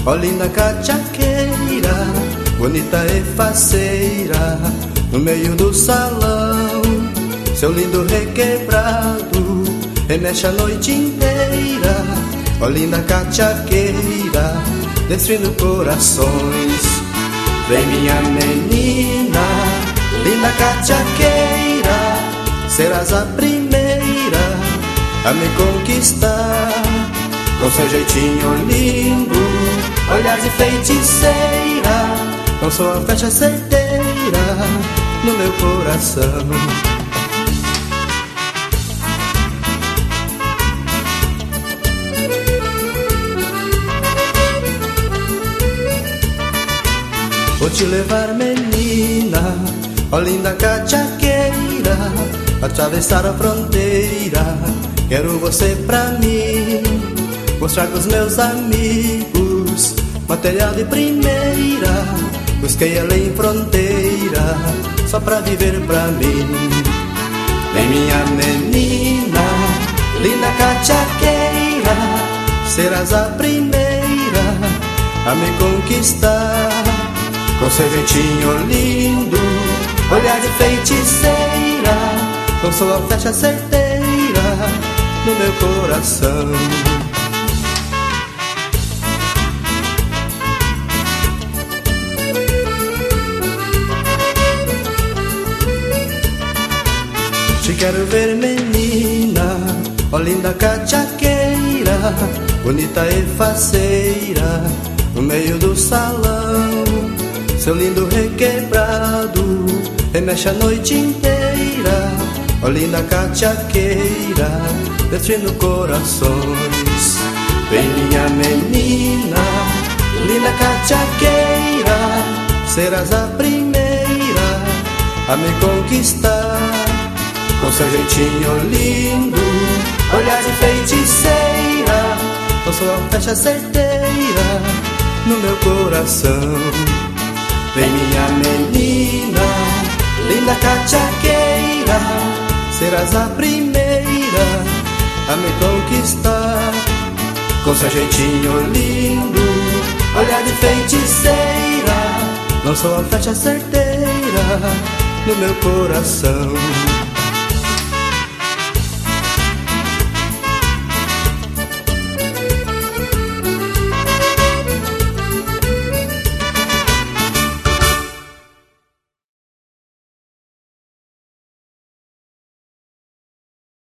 Ó linda cachaqueira, bonita e faceira, no meio do salão, seu lindo requebrado remexe a noite inteira. Ó linda cachaqueira, destruindo corações. Vem minha menina, linda cachaqueira, serás a primeira a me conquistar. Com seu jeitinho lindo, olhar de feiticeira, com sua flecha certeira no meu coração. Vou te levar, menina, ó linda cachaqueira, atravessar a fronteira. Quero você pra mim, mostrar pros meus amigos material de primeira. Busquei além fronteira, só pra viver pra mim. Vem minha menina, linda cachaqueira, serás a primeira a me conquistar. Com seu jeitinho lindo, olhar de feiticeira, com sua flecha certeira no meu coração. Te quero ver, menina, ó linda cachaqueira, bonita e faceira, no meio do salão, seu lindo requebrado remexe a noite inteira. Ó linda cachaqueira, destruindo corações. Vem minha menina, linda cachaqueira, serás a primeira a me conquistar. Com seu jeitinho lindo, olhar de feiticeira, com sua flecha certeira no meu coração. Vem minha menina, linda cachaqueira, serás a primeira a me conquistar. Com seu jeitinho lindo, olhar de feiticeira, lançou a flecha certeira no meu coração.